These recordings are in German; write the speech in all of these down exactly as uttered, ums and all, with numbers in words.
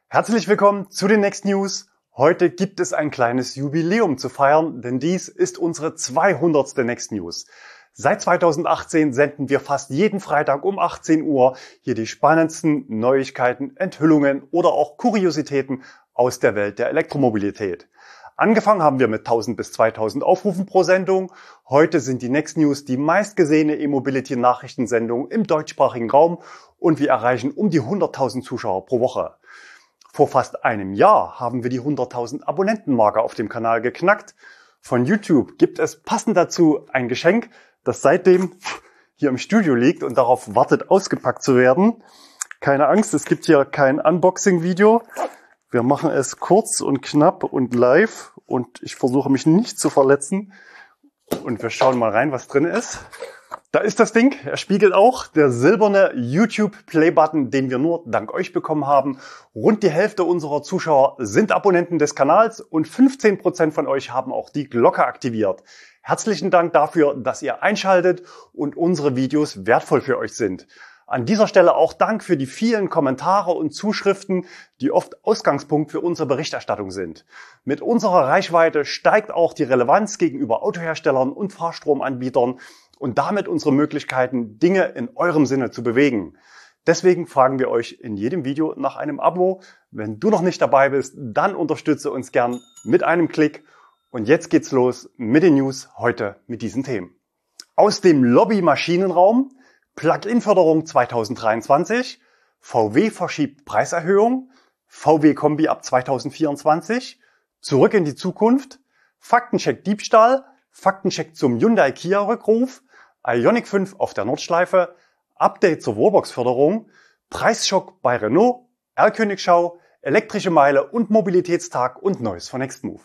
Herzlich willkommen zu den Next News. Heute gibt es ein kleines Jubiläum zu feiern, denn dies ist unsere zweihundertste Next News. Seit zweitausendachtzehn senden wir fast jeden Freitag um achtzehn Uhr hier die spannendsten Neuigkeiten, Enthüllungen oder auch Kuriositäten aus der Welt der Elektromobilität. Angefangen haben wir mit tausend bis zweitausend Aufrufen pro Sendung. Heute sind die Next News die meistgesehene E-Mobility-Nachrichtensendung im deutschsprachigen Raum und wir erreichen um die hunderttausend Zuschauer pro Woche. Vor fast einem Jahr haben wir die hunderttausend Abonnentenmarke auf dem Kanal geknackt. Von YouTube gibt es passend dazu ein Geschenk, das seitdem hier im Studio liegt und darauf wartet, ausgepackt zu werden. Keine Angst, es gibt hier kein Unboxing-Video. Wir machen es kurz und knapp und live und ich versuche mich nicht zu verletzen. Und wir schauen mal rein, was drin ist. Da ist das Ding, er spiegelt auch, der silberne YouTube-Play-Button, den wir nur dank euch bekommen haben. Rund die Hälfte unserer Zuschauer sind Abonnenten des Kanals und fünfzehn Prozent von euch haben auch die Glocke aktiviert. Herzlichen Dank dafür, dass ihr einschaltet und unsere Videos wertvoll für euch sind. An dieser Stelle auch Dank für die vielen Kommentare und Zuschriften, die oft Ausgangspunkt für unsere Berichterstattung sind. Mit unserer Reichweite steigt auch die Relevanz gegenüber Autoherstellern und Fahrstromanbietern und damit unsere Möglichkeiten, Dinge in eurem Sinne zu bewegen. Deswegen fragen wir euch in jedem Video nach einem Abo. Wenn du noch nicht dabei bist, dann unterstütze uns gern mit einem Klick. Und jetzt geht's los mit den News heute mit diesen Themen. Aus dem Lobby-Maschinenraum, Plug-in-Förderung zweitausenddreiundzwanzig, V W verschiebt Preiserhöhung, V W-Kombi ab zweitausendvierundzwanzig, zurück in die Zukunft, Faktencheck Diebstahl, Faktencheck zum Hyundai-Kia-Rückruf, Ioniq fünf auf der Nordschleife, Update zur Wallbox-Förderung, Preisschock bei Renault, R-Königschau, elektrische Meile und Mobilitätstag und Neues von Nextmove.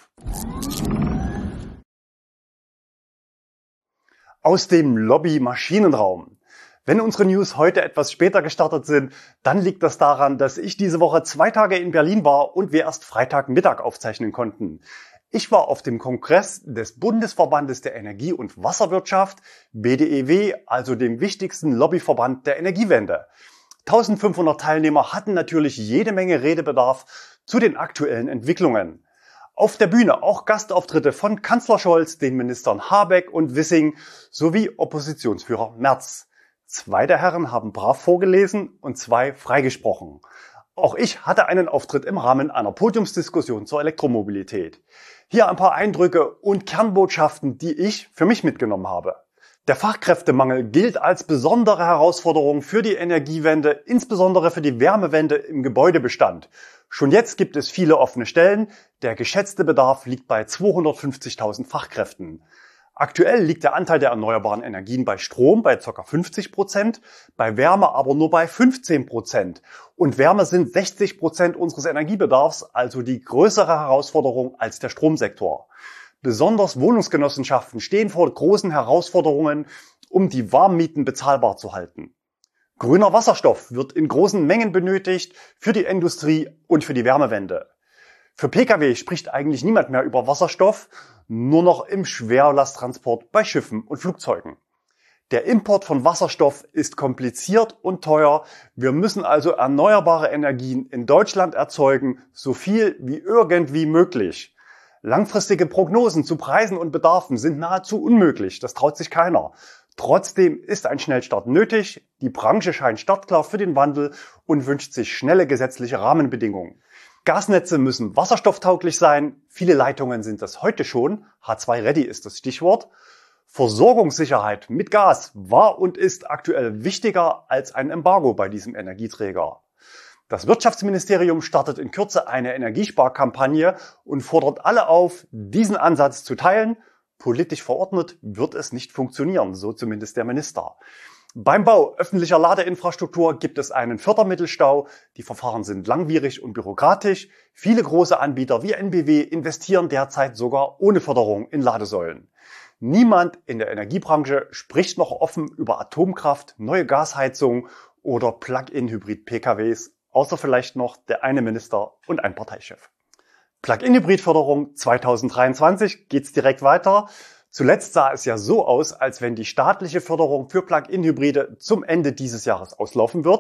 Aus dem Lobby-Maschinenraum. Wenn unsere News heute etwas später gestartet sind, dann liegt das daran, dass ich diese Woche zwei Tage in Berlin war und wir erst Freitagmittag aufzeichnen konnten. Ich war auf dem Kongress des Bundesverbandes der Energie- und Wasserwirtschaft, B D E W, also dem wichtigsten Lobbyverband der Energiewende. eintausendfünfhundert Teilnehmer hatten natürlich jede Menge Redebedarf zu den aktuellen Entwicklungen. Auf der Bühne auch Gastauftritte von Kanzler Scholz, den Ministern Habeck und Wissing sowie Oppositionsführer Merz. Zwei der Herren haben brav vorgelesen und zwei freigesprochen. Auch ich hatte einen Auftritt im Rahmen einer Podiumsdiskussion zur Elektromobilität. Hier ein paar Eindrücke und Kernbotschaften, die ich für mich mitgenommen habe. Der Fachkräftemangel gilt als besondere Herausforderung für die Energiewende, insbesondere für die Wärmewende im Gebäudebestand. Schon jetzt gibt es viele offene Stellen. Der geschätzte Bedarf liegt bei zweihundertfünfzigtausend Fachkräften. Aktuell liegt der Anteil der erneuerbaren Energien bei Strom bei ca. fünfzig Prozent, bei Wärme aber nur bei fünfzehn Prozent. Und Wärme sind sechzig Prozent unseres Energiebedarfs, also die größere Herausforderung als der Stromsektor. Besonders Wohnungsgenossenschaften stehen vor großen Herausforderungen, um die Warmmieten bezahlbar zu halten. Grüner Wasserstoff wird in großen Mengen benötigt für die Industrie und für die Wärmewende. Für Pkw spricht eigentlich niemand mehr über Wasserstoff, nur noch im Schwerlasttransport bei Schiffen und Flugzeugen. Der Import von Wasserstoff ist kompliziert und teuer. Wir müssen also erneuerbare Energien in Deutschland erzeugen, so viel wie irgendwie möglich. Langfristige Prognosen zu Preisen und Bedarfen sind nahezu unmöglich, das traut sich keiner. Trotzdem ist ein Schnellstart nötig, die Branche scheint startklar für den Wandel und wünscht sich schnelle gesetzliche Rahmenbedingungen. Gasnetze müssen wasserstofftauglich sein, viele Leitungen sind das heute schon, H zwei Ready ist das Stichwort. Versorgungssicherheit mit Gas war und ist aktuell wichtiger als ein Embargo bei diesem Energieträger. Das Wirtschaftsministerium startet in Kürze eine Energiesparkampagne und fordert alle auf, diesen Ansatz zu teilen. Politisch verordnet wird es nicht funktionieren, so zumindest der Minister. Beim Bau öffentlicher Ladeinfrastruktur gibt es einen Fördermittelstau. Die Verfahren sind langwierig und bürokratisch. Viele große Anbieter wie N B W investieren derzeit sogar ohne Förderung in Ladesäulen. Niemand in der Energiebranche spricht noch offen über Atomkraft, neue Gasheizung oder Plug-in-Hybrid-P K Ws, außer vielleicht noch der eine Minister und ein Parteichef. Plug-in-Hybrid-Förderung zweitausenddreiundzwanzig geht's direkt weiter. Zuletzt sah es ja so aus, als wenn die staatliche Förderung für Plug-in-Hybride zum Ende dieses Jahres auslaufen wird.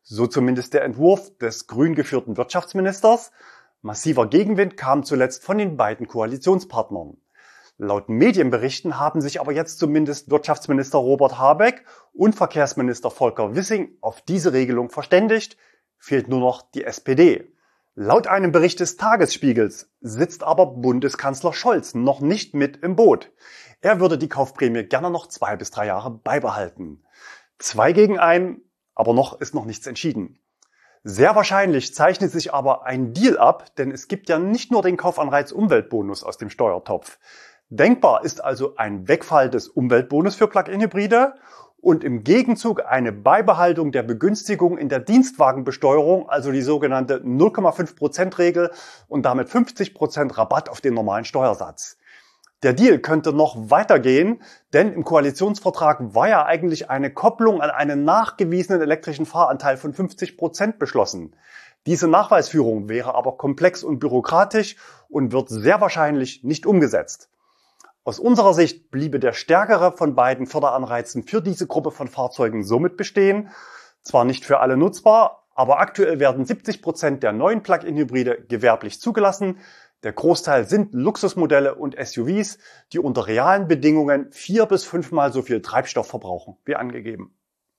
So zumindest der Entwurf des grün geführten Wirtschaftsministers. Massiver Gegenwind kam zuletzt von den beiden Koalitionspartnern. Laut Medienberichten haben sich aber jetzt zumindest Wirtschaftsminister Robert Habeck und Verkehrsminister Volker Wissing auf diese Regelung verständigt, fehlt nur noch die S P D. Laut einem Bericht des Tagesspiegels sitzt aber Bundeskanzler Scholz noch nicht mit im Boot. Er würde die Kaufprämie gerne noch zwei bis drei Jahre beibehalten. Zwei gegen einen, aber noch ist noch nichts entschieden. Sehr wahrscheinlich zeichnet sich aber ein Deal ab, denn es gibt ja nicht nur den Kaufanreiz Umweltbonus aus dem Steuertopf. Denkbar ist also ein Wegfall des Umweltbonus für Plug-in-Hybride und im Gegenzug eine Beibehaltung der Begünstigung in der Dienstwagenbesteuerung, also die sogenannte null Komma fünf Prozent Regel und damit fünfzig Prozent Rabatt auf den normalen Steuersatz. Der Deal könnte noch weitergehen, denn im Koalitionsvertrag war ja eigentlich eine Kopplung an einen nachgewiesenen elektrischen Fahranteil von fünfzig Prozent beschlossen. Diese Nachweisführung wäre aber komplex und bürokratisch und wird sehr wahrscheinlich nicht umgesetzt. Aus unserer Sicht bliebe der stärkere von beiden Förderanreizen für diese Gruppe von Fahrzeugen somit bestehen. Zwar nicht für alle nutzbar, aber aktuell werden siebzig Prozent der neuen Plug-in-Hybride gewerblich zugelassen. Der Großteil sind Luxusmodelle und S U Vs, die unter realen Bedingungen vier bis fünfmal so viel Treibstoff verbrauchen, wie angegeben.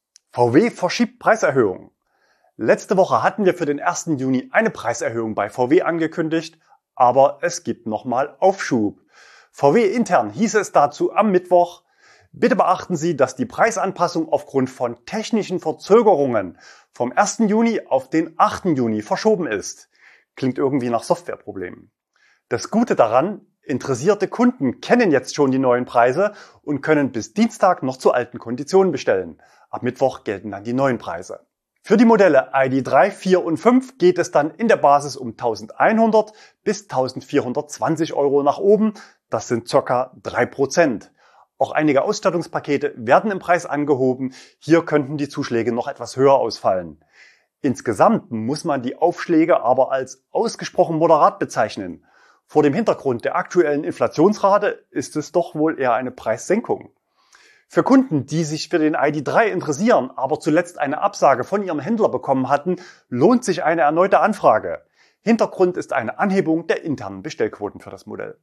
V W verschiebt Preiserhöhungen. Letzte Woche hatten wir für den ersten Juni eine Preiserhöhung bei V W angekündigt, aber es gibt nochmal Aufschub. V W intern hieß es dazu am Mittwoch: Bitte beachten Sie, dass die Preisanpassung aufgrund von technischen Verzögerungen vom ersten Juni auf den achten Juni verschoben ist. Klingt irgendwie nach Softwareproblemen. Das Gute daran, interessierte Kunden kennen jetzt schon die neuen Preise und können bis Dienstag noch zu alten Konditionen bestellen. Ab Mittwoch gelten dann die neuen Preise. Für die Modelle I D drei, vier und fünf geht es dann in der Basis um eintausendeinhundert bis eintausendvierhundertzwanzig Euro nach oben. Das sind ca. drei Prozent. Auch einige Ausstattungspakete werden im Preis angehoben. Hier könnten die Zuschläge noch etwas höher ausfallen. Insgesamt muss man die Aufschläge aber als ausgesprochen moderat bezeichnen. Vor dem Hintergrund der aktuellen Inflationsrate ist es doch wohl eher eine Preissenkung. Für Kunden, die sich für den I D drei interessieren, aber zuletzt eine Absage von ihrem Händler bekommen hatten, lohnt sich eine erneute Anfrage. Hintergrund ist eine Anhebung der internen Bestellquoten für das Modell.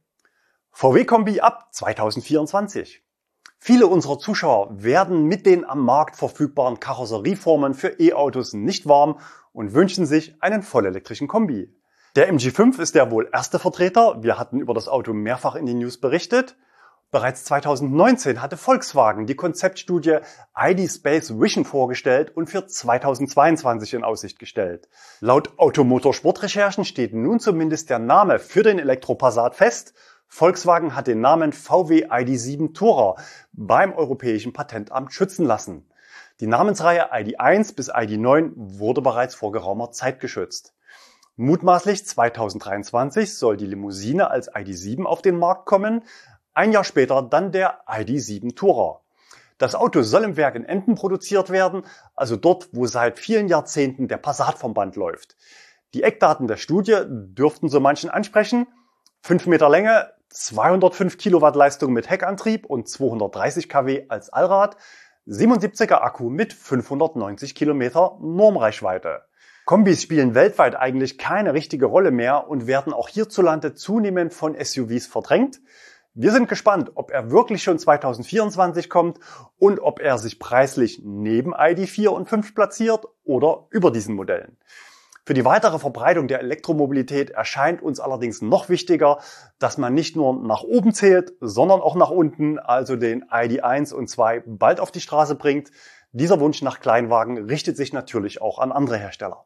V W-Kombi ab zweitausendvierundzwanzig. Viele unserer Zuschauer werden mit den am Markt verfügbaren Karosserieformen für E-Autos nicht warm und wünschen sich einen vollelektrischen Kombi. Der M G fünf ist der wohl erste Vertreter. Wir hatten über das Auto mehrfach in den News berichtet. Bereits zweitausendneunzehn hatte Volkswagen die Konzeptstudie I D Space Vision vorgestellt und für zweitausendzweiundzwanzig in Aussicht gestellt. Laut Automotorsport-Recherchen steht nun zumindest der Name für den Elektropassat fest. Volkswagen hat den Namen V W I D sieben Tourer beim Europäischen Patentamt schützen lassen. Die Namensreihe I D eins bis I D neun wurde bereits vor geraumer Zeit geschützt. Mutmaßlich zweitausenddreiundzwanzig soll die Limousine als I D sieben auf den Markt kommen, ein Jahr später dann der I D sieben Tourer. Das Auto soll im Werk in Emden produziert werden, also dort, wo seit vielen Jahrzehnten der Passat vom Band läuft. Die Eckdaten der Studie dürften so manchen ansprechen: fünf Meter Länge, zweihundertfünf Kilowatt Leistung mit Heckantrieb und zweihundertdreißig Kilowatt als Allrad, siebenundsiebziger Akku mit fünfhundertneunzig Kilometer Normreichweite. Kombis spielen weltweit eigentlich keine richtige Rolle mehr und werden auch hierzulande zunehmend von S U Vs verdrängt. Wir sind gespannt, ob er wirklich schon zweitausendvierundzwanzig kommt und ob er sich preislich neben I D vier und fünf platziert oder über diesen Modellen. Für die weitere Verbreitung der Elektromobilität erscheint uns allerdings noch wichtiger, dass man nicht nur nach oben zählt, sondern auch nach unten, also den I D eins und zwei bald auf die Straße bringt. Dieser Wunsch nach Kleinwagen richtet sich natürlich auch an andere Hersteller.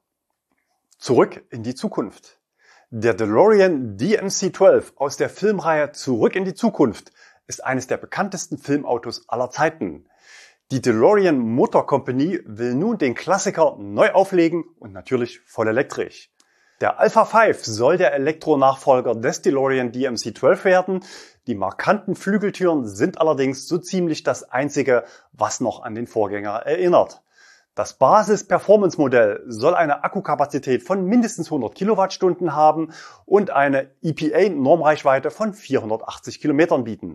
Zurück in die Zukunft. Der DeLorean D M C zwölf aus der Filmreihe Zurück in die Zukunft ist eines der bekanntesten Filmautos aller Zeiten. Die DeLorean Motor Company will nun den Klassiker neu auflegen und natürlich voll elektrisch. Der Alpha fünf soll der Elektronachfolger des DeLorean D M C zwölf werden. Die markanten Flügeltüren sind allerdings so ziemlich das einzige, was noch an den Vorgänger erinnert. Das Basis-Performance-Modell soll eine Akkukapazität von mindestens hundert Kilowattstunden haben und eine E P A-Normreichweite von vierhundertachtzig Kilometern bieten.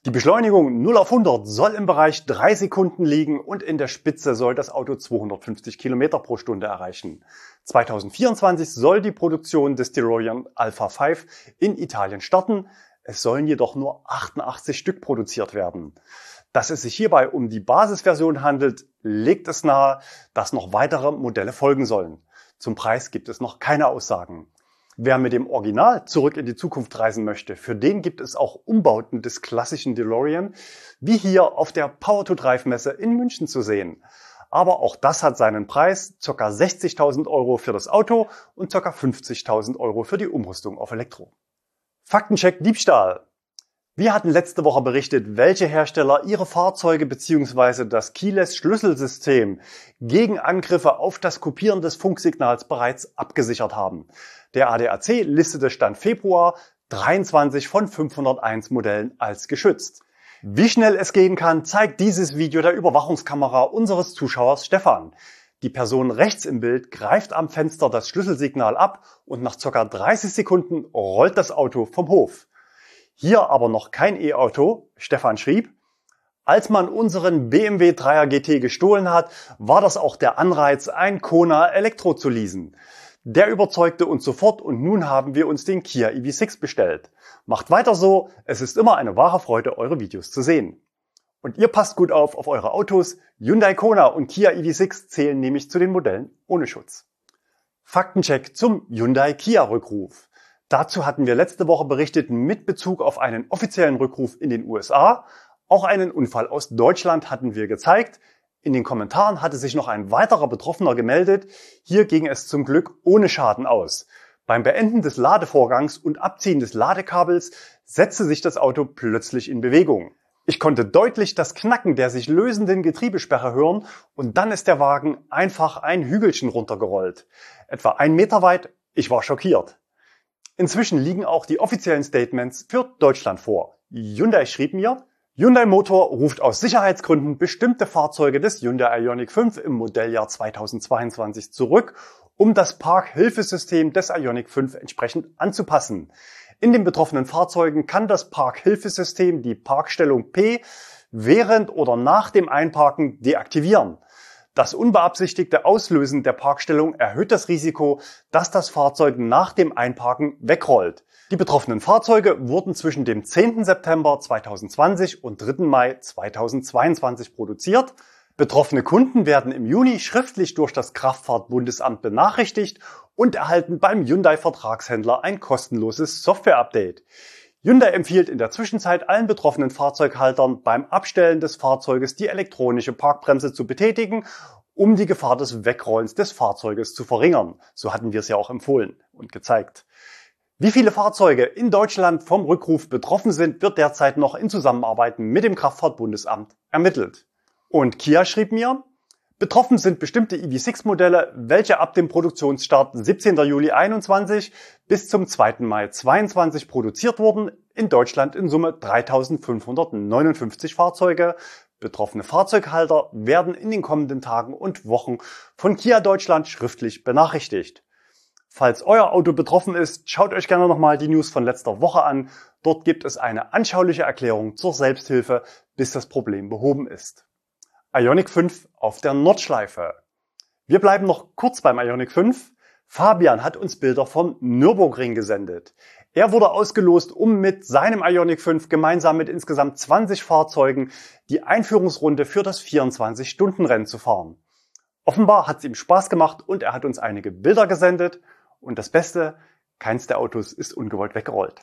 Die Beschleunigung null auf hundert soll im Bereich drei Sekunden liegen und in der Spitze soll das Auto zweihundertfünfzig Kilometer pro Stunde erreichen. zweitausendvierundzwanzig soll die Produktion des DeLorean Alpha fünf in Italien starten. Es sollen jedoch nur achtundachtzig Stück produziert werden. Dass es sich hierbei um die Basisversion handelt, legt es nahe, dass noch weitere Modelle folgen sollen. Zum Preis gibt es noch keine Aussagen. Wer mit dem Original Zurück in die Zukunft reisen möchte, für den gibt es auch Umbauten des klassischen DeLorean, wie hier auf der Power to Drive Messe in München zu sehen. Aber auch das hat seinen Preis, ca. sechzigtausend Euro für das Auto und ca. fünfzigtausend Euro für die Umrüstung auf Elektro. Faktencheck Diebstahl. Wir hatten letzte Woche berichtet, welche Hersteller ihre Fahrzeuge bzw. das Keyless-Schlüsselsystem gegen Angriffe auf das Kopieren des Funksignals bereits abgesichert haben. Der A D A C listete Stand Februar dreiundzwanzig von fünfhunderteins Modellen als geschützt. Wie schnell es gehen kann, zeigt dieses Video der Überwachungskamera unseres Zuschauers Stefan. Die Person rechts im Bild greift am Fenster das Schlüsselsignal ab und nach ca. dreißig Sekunden rollt das Auto vom Hof. Hier aber noch kein E-Auto. Stefan schrieb: Als man unseren B M W drei er G T gestohlen hat, war das auch der Anreiz, ein Kona Elektro zu leasen. Der überzeugte uns sofort und nun haben wir uns den Kia E V sechs bestellt. Macht weiter so, es ist immer eine wahre Freude, eure Videos zu sehen. Und ihr passt gut auf auf eure Autos. Hyundai Kona und Kia E V sechs zählen nämlich zu den Modellen ohne Schutz. Faktencheck zum Hyundai Kia Rückruf. Dazu hatten wir letzte Woche berichtet mit Bezug auf einen offiziellen Rückruf in den U S A. Auch einen Unfall aus Deutschland hatten wir gezeigt. In den Kommentaren hatte sich noch ein weiterer Betroffener gemeldet. Hier ging es zum Glück ohne Schaden aus. Beim Beenden des Ladevorgangs und Abziehen des Ladekabels setzte sich das Auto plötzlich in Bewegung. Ich konnte deutlich das Knacken der sich lösenden Getriebesperre hören und dann ist der Wagen einfach ein Hügelchen runtergerollt. Etwa ein Meter weit. Ich war schockiert. Inzwischen liegen auch die offiziellen Statements für Deutschland vor. Hyundai schrieb mir: Hyundai Motor ruft aus Sicherheitsgründen bestimmte Fahrzeuge des Hyundai Ioniq fünf im Modelljahr zweitausendzweiundzwanzig zurück, um das Parkhilfesystem des Ioniq fünf entsprechend anzupassen. In den betroffenen Fahrzeugen kann das Parkhilfesystem die Parkstellung P während oder nach dem Einparken deaktivieren. Das unbeabsichtigte Auslösen der Parkstellung erhöht das Risiko, dass das Fahrzeug nach dem Einparken wegrollt. Die betroffenen Fahrzeuge wurden zwischen dem zehnten September zweitausendzwanzig und dritten Mai zweitausendzweiundzwanzig produziert. Betroffene Kunden werden im Juni schriftlich durch das Kraftfahrtbundesamt benachrichtigt und erhalten beim Hyundai-Vertragshändler ein kostenloses Software-Update. Hyundai empfiehlt in der Zwischenzeit allen betroffenen Fahrzeughaltern beim Abstellen des Fahrzeuges die elektronische Parkbremse zu betätigen, um die Gefahr des Wegrollens des Fahrzeuges zu verringern. So hatten wir es ja auch empfohlen und gezeigt. Wie viele Fahrzeuge in Deutschland vom Rückruf betroffen sind, wird derzeit noch in Zusammenarbeit mit dem Kraftfahrtbundesamt ermittelt. Und Kia schrieb mir: Betroffen sind bestimmte E V sechs Modelle, welche ab dem Produktionsstart siebzehnten Juli einundzwanzig bis zum zweiten Mai zweiundzwanzig produziert wurden. In Deutschland in Summe dreitausendfünfhundertneunundfünfzig Fahrzeuge. Betroffene Fahrzeughalter werden in den kommenden Tagen und Wochen von Kia Deutschland schriftlich benachrichtigt. Falls euer Auto betroffen ist, schaut euch gerne nochmal die News von letzter Woche an. Dort gibt es eine anschauliche Erklärung zur Selbsthilfe, bis das Problem behoben ist. Ioniq fünf auf der Nordschleife. Wir bleiben noch kurz beim Ioniq fünf. Fabian hat uns Bilder vom Nürburgring gesendet. Er wurde ausgelost, um mit seinem Ioniq fünf gemeinsam mit insgesamt zwanzig Fahrzeugen die Einführungsrunde für das vierundzwanzig-Stunden-Rennen zu fahren. Offenbar hat es ihm Spaß gemacht und er hat uns einige Bilder gesendet. Und das Beste, keins der Autos ist ungewollt weggerollt.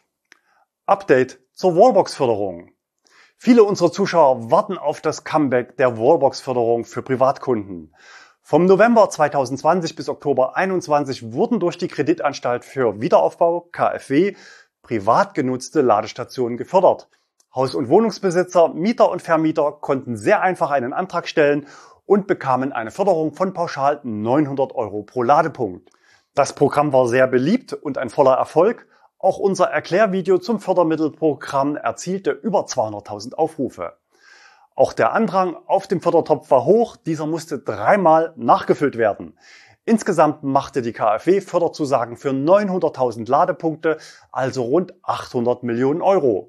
Update zur Wallbox-Förderung. Viele unserer Zuschauer warten auf das Comeback der Wallbox-Förderung für Privatkunden. Vom November zweitausendzwanzig bis Oktober einundzwanzig wurden durch die Kreditanstalt für Wiederaufbau, K f W, privat genutzte Ladestationen gefördert. Haus- und Wohnungsbesitzer, Mieter und Vermieter konnten sehr einfach einen Antrag stellen und bekamen eine Förderung von pauschal neunhundert Euro pro Ladepunkt. Das Programm war sehr beliebt und ein voller Erfolg. Auch unser Erklärvideo zum Fördermittelprogramm erzielte über zweihunderttausend Aufrufe. Auch der Andrang auf dem Fördertopf war hoch, dieser musste dreimal nachgefüllt werden. Insgesamt machte die K f W Förderzusagen für neunhunderttausend Ladepunkte, also rund achthundert Millionen Euro.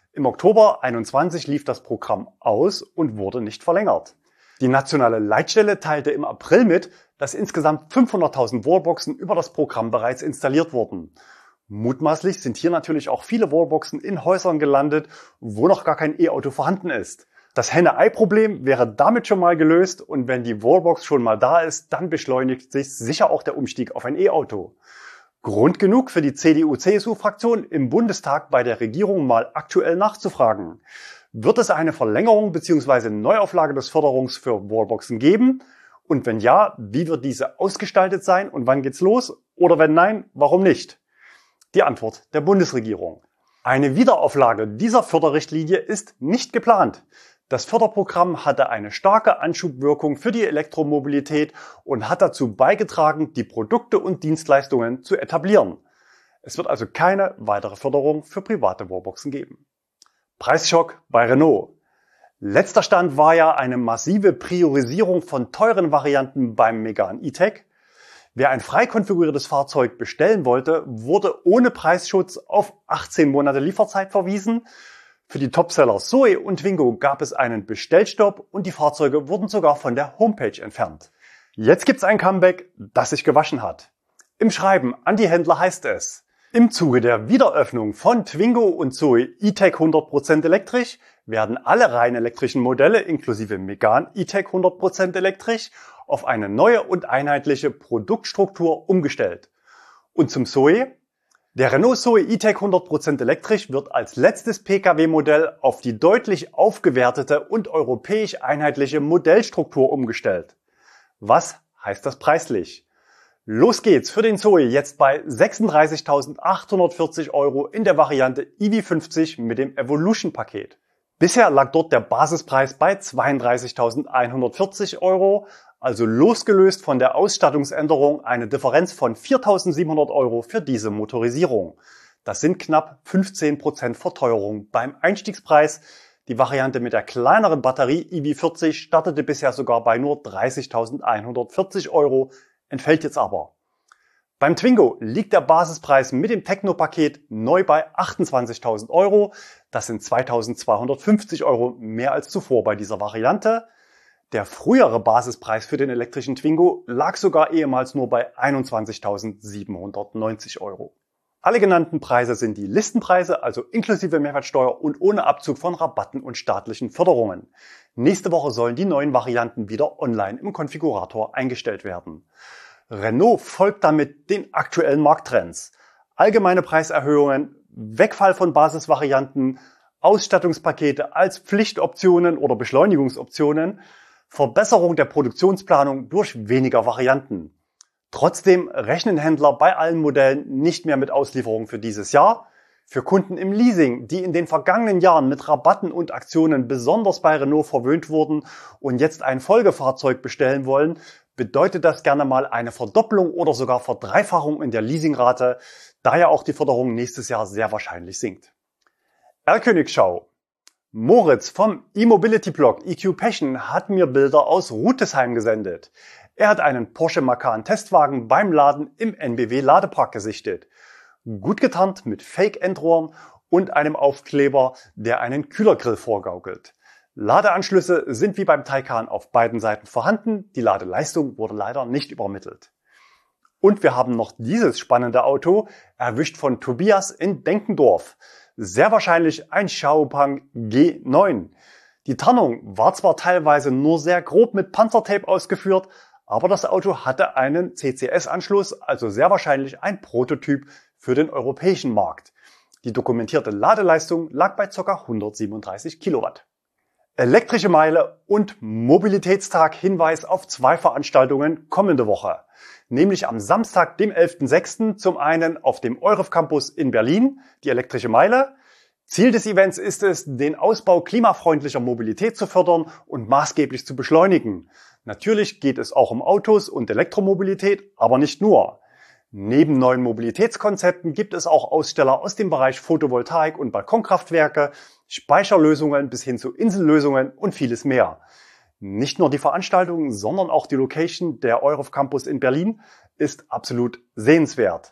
Im Oktober einundzwanzig lief das Programm aus und wurde nicht verlängert. Die nationale Leitstelle teilte im April mit, dass insgesamt fünfhunderttausend Wallboxen über das Programm bereits installiert wurden. Mutmaßlich sind hier natürlich auch viele Wallboxen in Häusern gelandet, wo noch gar kein E-Auto vorhanden ist. Das Henne-Ei-Problem wäre damit schon mal gelöst und wenn die Wallbox schon mal da ist, dann beschleunigt sich sicher auch der Umstieg auf ein E-Auto. Grund genug für die C D U C S U-Fraktion im Bundestag bei der Regierung mal aktuell nachzufragen. Wird es eine Verlängerung bzw. Neuauflage des Förderungs für Wallboxen geben? Und wenn ja, wie wird diese ausgestaltet sein und wann geht's los? Oder wenn nein, warum nicht? Die Antwort der Bundesregierung. Eine Wiederauflage dieser Förderrichtlinie ist nicht geplant. Das Förderprogramm hatte eine starke Anschubwirkung für die Elektromobilität und hat dazu beigetragen, die Produkte und Dienstleistungen zu etablieren. Es wird also keine weitere Förderung für private Wallboxen geben. Preisschock bei Renault. Letzter Stand war ja eine massive Priorisierung von teuren Varianten beim Megane E-Tech. Wer ein frei konfiguriertes Fahrzeug bestellen wollte, wurde ohne Preisschutz auf achtzehn Monate Lieferzeit verwiesen. Für die Topseller Zoe und Twingo gab es einen Bestellstopp und die Fahrzeuge wurden sogar von der Homepage entfernt. Jetzt gibt's ein Comeback, das sich gewaschen hat. Im Schreiben an die Händler heißt es: Im Zuge der Wiederöffnung von Twingo und Zoe E-Tech hundert Prozent elektrisch werden alle rein elektrischen Modelle inklusive Megane E-Tech hundert Prozent elektrisch auf eine neue und einheitliche Produktstruktur umgestellt. Und zum Zoe: Der Renault Zoe E-Tech hundert Prozent elektrisch wird als letztes Pkw-Modell auf die deutlich aufgewertete und europäisch einheitliche Modellstruktur umgestellt. Was heißt das preislich? Los geht's für den Zoe jetzt bei sechsunddreißigtausendachthundertvierzig Euro in der Variante i V fünfzig mit dem Evolution-Paket. Bisher lag dort der Basispreis bei zweiunddreißigtausendeinhundertvierzig Euro, also losgelöst von der Ausstattungsänderung eine Differenz von viertausendsiebenhundert Euro für diese Motorisierung. Das sind knapp fünfzehn Prozent Verteuerung beim Einstiegspreis. Die Variante mit der kleineren Batterie i V vierzig startete bisher sogar bei nur dreißigtausendeinhundertvierzig Euro, entfällt jetzt aber. Beim Twingo liegt der Basispreis mit dem Techno-Paket neu bei achtundzwanzigtausend Euro. Das sind zweitausendzweihundertfünfzig Euro mehr als zuvor bei dieser Variante. Der frühere Basispreis für den elektrischen Twingo lag sogar ehemals nur bei einundzwanzigtausendsiebenhundertneunzig Euro. Alle genannten Preise sind die Listenpreise, also inklusive Mehrwertsteuer und ohne Abzug von Rabatten und staatlichen Förderungen. Nächste Woche sollen die neuen Varianten wieder online im Konfigurator eingestellt werden. Renault folgt damit den aktuellen Markttrends. Allgemeine Preiserhöhungen, Wegfall von Basisvarianten, Ausstattungspakete als Pflichtoptionen oder Beschleunigungsoptionen, Verbesserung der Produktionsplanung durch weniger Varianten. Trotzdem rechnen Händler bei allen Modellen nicht mehr mit Auslieferung für dieses Jahr. Für Kunden im Leasing, die in den vergangenen Jahren mit Rabatten und Aktionen besonders bei Renault verwöhnt wurden und jetzt ein Folgefahrzeug bestellen wollen, bedeutet das gerne mal eine Verdopplung oder sogar Verdreifachung in der Leasingrate, da ja auch die Förderung nächstes Jahr sehr wahrscheinlich sinkt. Erlkönigschau. Moritz vom E-Mobility-Blog E Q Passion hat mir Bilder aus Rüdesheim gesendet. Er hat einen Porsche Macan Testwagen beim Laden im N B W Ladepark gesichtet. Gut getarnt mit Fake-Endrohren und einem Aufkleber, der einen Kühlergrill vorgaukelt. Ladeanschlüsse sind wie beim Taycan auf beiden Seiten vorhanden. Die Ladeleistung wurde leider nicht übermittelt. Und wir haben noch dieses spannende Auto erwischt von Tobias in Denkendorf. Sehr wahrscheinlich ein Xiaopeng G neun. Die Tarnung war zwar teilweise nur sehr grob mit Panzertape ausgeführt, aber das Auto hatte einen C C S-Anschluss, also sehr wahrscheinlich ein Prototyp für den europäischen Markt. Die dokumentierte Ladeleistung lag bei ca. hundertsiebenunddreißig Kilowatt. Elektrische Meile und Mobilitätstag, Hinweis auf zwei Veranstaltungen kommende Woche. Nämlich am Samstag, dem elften sechsten zum einen auf dem EUREF Campus in Berlin, die elektrische Meile. Ziel des Events ist es, den Ausbau klimafreundlicher Mobilität zu fördern und maßgeblich zu beschleunigen. Natürlich geht es auch um Autos und Elektromobilität, aber nicht nur. Neben neuen Mobilitätskonzepten gibt es auch Aussteller aus dem Bereich Photovoltaik und Balkonkraftwerke, Speicherlösungen bis hin zu Insellösungen und vieles mehr. Nicht nur die Veranstaltung, sondern auch die Location der EUREF Campus in Berlin ist absolut sehenswert.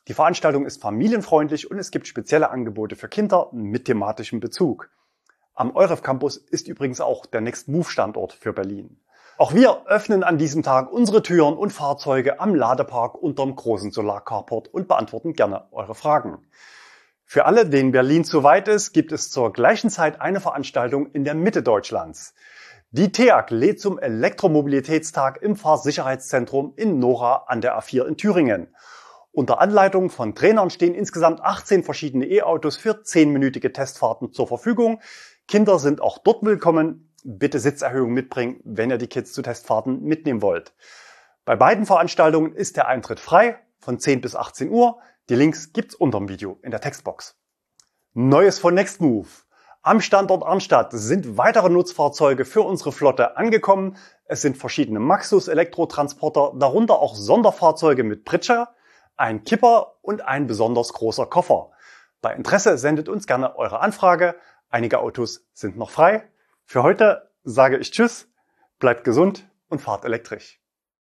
Die Veranstaltung ist familienfreundlich und es gibt spezielle Angebote für Kinder mit thematischem Bezug. Am EUREF Campus ist übrigens auch der Next Move Standort für Berlin. Auch wir öffnen an diesem Tag unsere Türen und Fahrzeuge am Ladepark unterm großen Solarcarport und beantworten gerne eure Fragen. Für alle, denen Berlin zu weit ist, gibt es zur gleichen Zeit eine Veranstaltung in der Mitte Deutschlands. Die T E A C lädt zum Elektromobilitätstag im Fahrsicherheitszentrum in Nora an der A vier in Thüringen. Unter Anleitung von Trainern stehen insgesamt achtzehn verschiedene E-Autos für zehnminütige Testfahrten zur Verfügung. Kinder sind auch dort willkommen. Bitte Sitzerhöhung mitbringen, wenn ihr die Kids zu Testfahrten mitnehmen wollt. Bei beiden Veranstaltungen ist der Eintritt frei von zehn bis achtzehn Uhr. Die Links gibt's unterm Video in der Textbox. Neues von Next Move. Am Standort Arnstadt sind weitere Nutzfahrzeuge für unsere Flotte angekommen. Es sind verschiedene Maxus Elektrotransporter, darunter auch Sonderfahrzeuge mit Pritsche, ein Kipper und ein besonders großer Koffer. Bei Interesse sendet uns gerne eure Anfrage. Einige Autos sind noch frei. Für heute sage ich Tschüss, bleibt gesund und fahrt elektrisch.